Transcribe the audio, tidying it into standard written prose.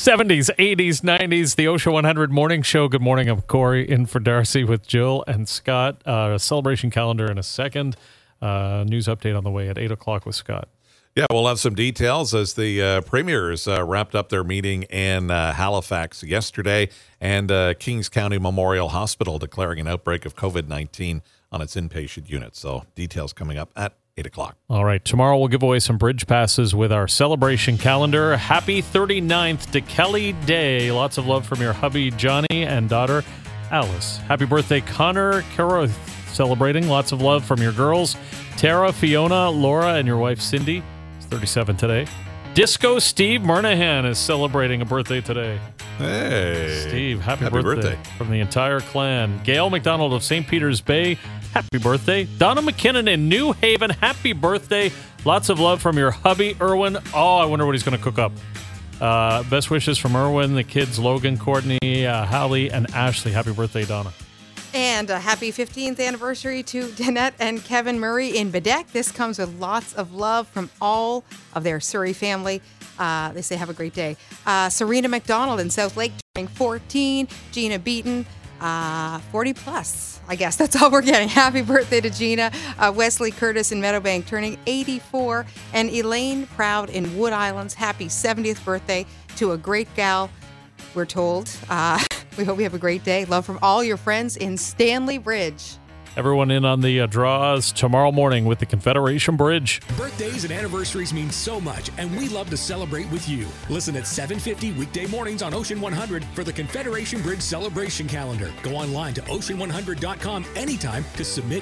70s, 80s, 90s, the Ocean 100 Morning Show. Good morning. I'm Corey, in for Darcy with Jill and Scott. Celebration calendar in a second. News update on the way at 8 o'clock with Scott. Yeah, we'll have some details as the premiers wrapped up their meeting in Halifax yesterday, and Kings County Memorial Hospital declaring an outbreak of COVID-19 on its inpatient unit. So details coming up at 8 o'clock. All right. Tomorrow we'll give away some bridge passes with our celebration calendar. Happy 39th to Kelly Day. Lots of love from your hubby, Johnny, and daughter, Alice. Happy birthday, Connor Caro, celebrating. Lots of love from your girls, Tara, Fiona, Laura, and your wife, Cindy. 37 today. Disco Steve Murnahan is celebrating a birthday today. Hey. Steve, happy birthday from the entire clan. Gail McDonald of St. Peter's Bay, happy birthday. Donna McKinnon in New Haven, happy birthday. Lots of love from your hubby, Erwin. Oh, I wonder what he's going to cook up. Best wishes from Erwin, the kids, Logan, Courtney, Hallie, and Ashley. Happy birthday, Donna. And a happy 15th anniversary to Danette and Kevin Murray in Bedeck. This comes with lots of love from all of their Surrey family. They say have a great day. Serena McDonald in South Lake turning 14. Gina Beaton, 40 plus. I guess that's all we're getting. Happy birthday to Gina. Wesley Curtis in Meadowbank turning 84. And Elaine Proud in Wood Islands. Happy 70th birthday to a great gal, we're told. We hope you have a great day. Love from all your friends in Stanley Bridge. Everyone in on the draws tomorrow morning with the Confederation Bridge. Birthdays and anniversaries mean so much, and we love to celebrate with you. Listen at 7:50 weekday mornings on Ocean 100 for the Confederation Bridge celebration calendar. Go online to ocean100.com anytime to submit